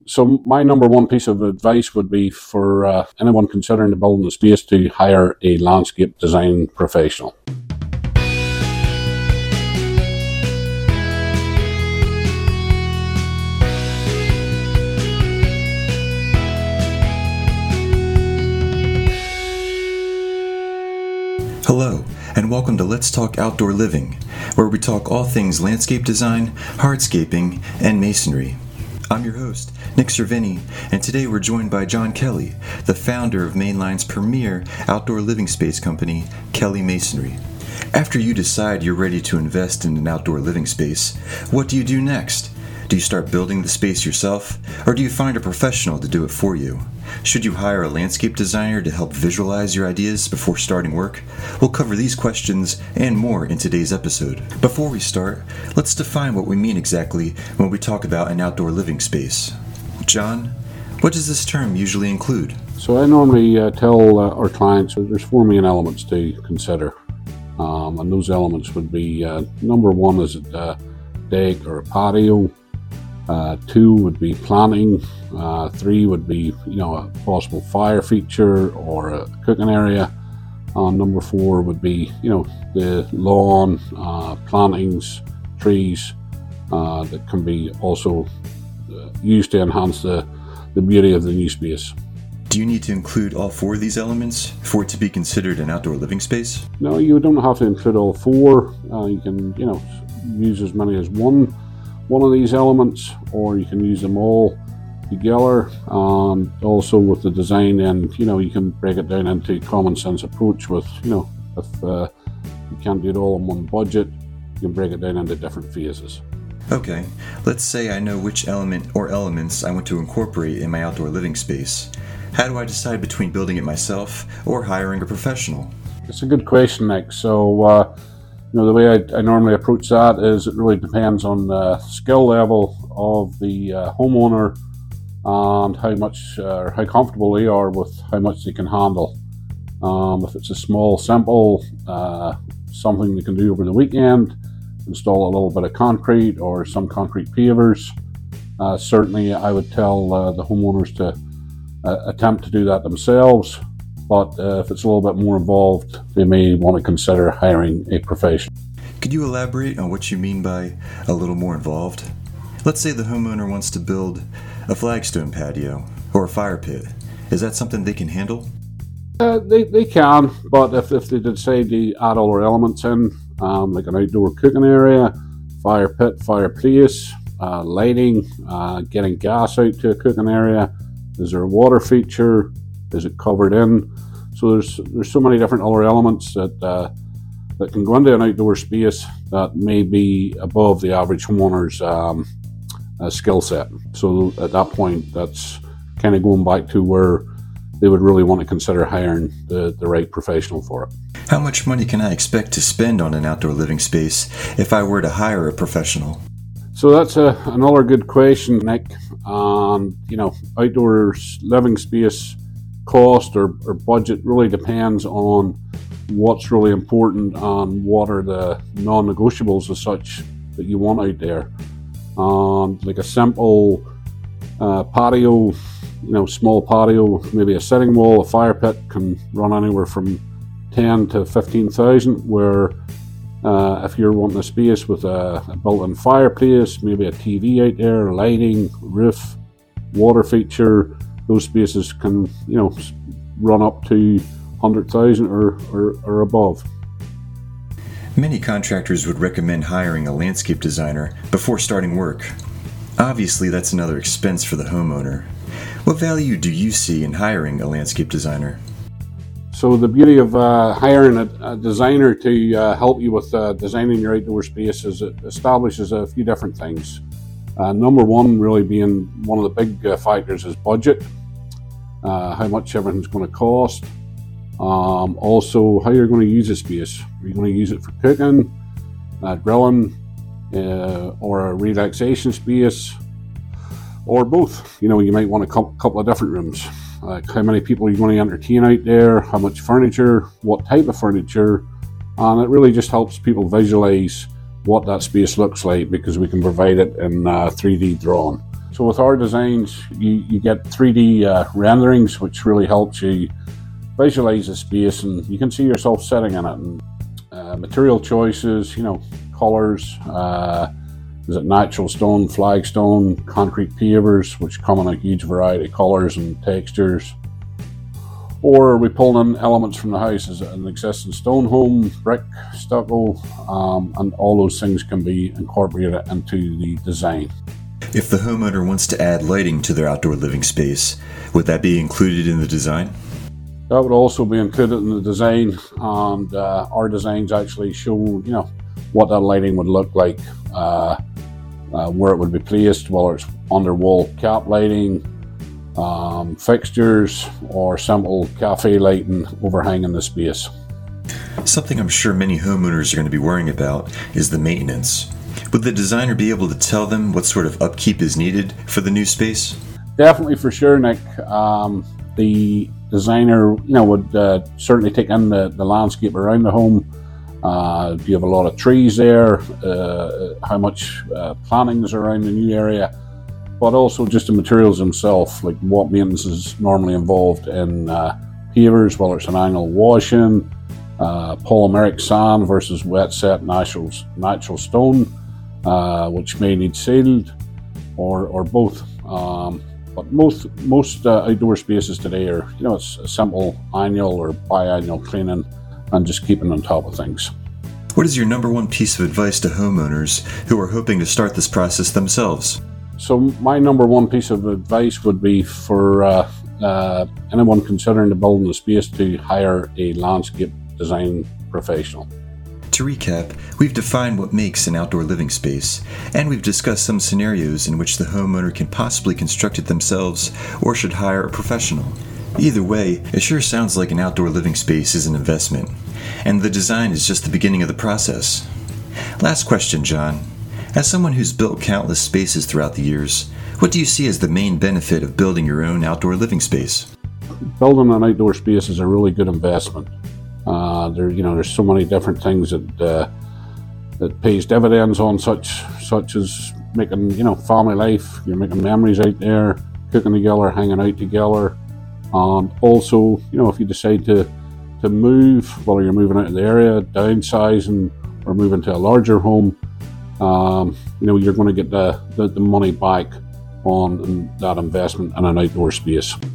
So my number one piece of advice would be for anyone considering to build in the space to hire a landscape design professional. Hello, and welcome to Let's Talk Outdoor Living, where we talk all things landscape design, hardscaping, and masonry. I'm your host, Nick Cervini, and today we're joined by John Kelly, the founder of Mainline's premier outdoor living space company, Kelly Masonry. After you decide you're ready to invest in an outdoor living space, what do you do next? Do you start building the space yourself, or do you find a professional to do it for you? Should you hire a landscape designer to help visualize your ideas before starting work? We'll cover these questions and more in today's episode. Before we start, let's define what we mean exactly when we talk about an outdoor living space. John, what does this term usually include? So I normally tell our clients that there's four main elements to consider. And those elements would be, number one is a deck or a patio. Two would be planting. Three would be, a possible fire feature or a cooking area. Number four would be, the lawn, plantings, trees that can be also used to enhance the beauty of the new space. Do you need to include all four of these elements for it to be considered an outdoor living space? No, you don't have to include all four. You can, use as many as one of these elements, or you can use them all together. Also with the design, and you can break it down into common sense approach with, if you can't do it all in one budget, you can break it down into different phases. Okay, let's say I know which element or elements I want to incorporate in my outdoor living space. How do I decide between building it myself or hiring a professional? It's a good question, Nick. So, the way I normally approach that is it really depends on the skill level of the homeowner and how much or how comfortable they are with how much they can handle. If it's a small, simple, something they can do over the weekend, install a little bit of concrete or some concrete pavers, certainly I would tell the homeowners to attempt to do that themselves. But if it's a little bit more involved, they may want to consider hiring a professional. Could you elaborate on what you mean by a little more involved? Let's say the homeowner wants to build a flagstone patio or a fire pit. Is that something they can handle? They can, but if they decide to add other elements in, like an outdoor cooking area, fire pit, fireplace, lighting, getting gas out to a cooking area, is there a water feature? Is it covered in? So there's so many different other elements that can go into an outdoor space that may be above the average homeowner's skill set. So at that point, that's kind of going back to where they would really want to consider hiring the right professional for it. How much money can I expect to spend on an outdoor living space if I were to hire a professional? So that's another good question, Nick. Outdoor living space cost or budget really depends on what's really important and what are the non-negotiables as such that you want out there. Like a simple patio, small patio, maybe a sitting wall, a fire pit can run anywhere from 10 to 15,000, where if you're wanting a space with a built-in fireplace, maybe a TV out there, lighting, roof, water feature, those spaces can, run up to 100,000 or above. Many contractors would recommend hiring a landscape designer before starting work. Obviously, that's another expense for the homeowner. What value do you see in hiring a landscape designer? So the beauty of hiring a designer to help you with designing your outdoor space is it establishes a few different things. Number one really being one of the big factors is budget, how much everything's going to cost. Also, how you're going to use the space. Are you going to use it for cooking, grilling, or a relaxation space, or both? You might want a couple of different rooms. Like how many people are you going to entertain out there, how much furniture, what type of furniture, and it really just helps people visualize what that space looks like because we can provide it in 3D drawing. So with our designs, you get 3D renderings, which really helps you visualize the space, and you can see yourself sitting in it. And material choices, colors, is it natural stone, flagstone, concrete pavers, which come in a huge variety of colors and textures. Or are we pulling in elements from the house? Is it an existing stone home, brick, stucco, and all those things can be incorporated into the design. If the homeowner wants to add lighting to their outdoor living space, would that be included in the design? That would also be included in the design, and our designs actually show, what that lighting would look like, where it would be placed, whether it's under wall cap lighting, fixtures, or simple cafe lighting overhanging the space. Something I'm sure many homeowners are going to be worrying about is the maintenance. Would the designer be able to tell them what sort of upkeep is needed for the new space? Definitely, for sure, Nick. The designer, would certainly take in the landscape around the home. Do you have a lot of trees there? How much planting is around the new area? But also just the materials themselves, like what maintenance is normally involved in pavers, whether it's an annual washing, polymeric sand versus wet set natural stone, which may need sealed, or both. But most outdoor spaces today are, it's a simple annual or biannual cleaning and just keeping on top of things. What is your number one piece of advice to homeowners who are hoping to start this process themselves? So my number one piece of advice would be for anyone considering to build a space to hire a landscape design professional. To recap, we've defined what makes an outdoor living space, and we've discussed some scenarios in which the homeowner can possibly construct it themselves or should hire a professional. Either way, it sure sounds like an outdoor living space is an investment, and the design is just the beginning of the process. Last question, John. As someone who's built countless spaces throughout the years, what do you see as the main benefit of building your own outdoor living space? Building an outdoor space is a really good investment. There's so many different things that pays dividends on, such as making, family life. You're making memories out there, cooking together, hanging out together. And also, if you decide to move, whether you're moving out of the area, downsizing, or moving to a larger home, you're going to get the money back on that investment in an outdoor space.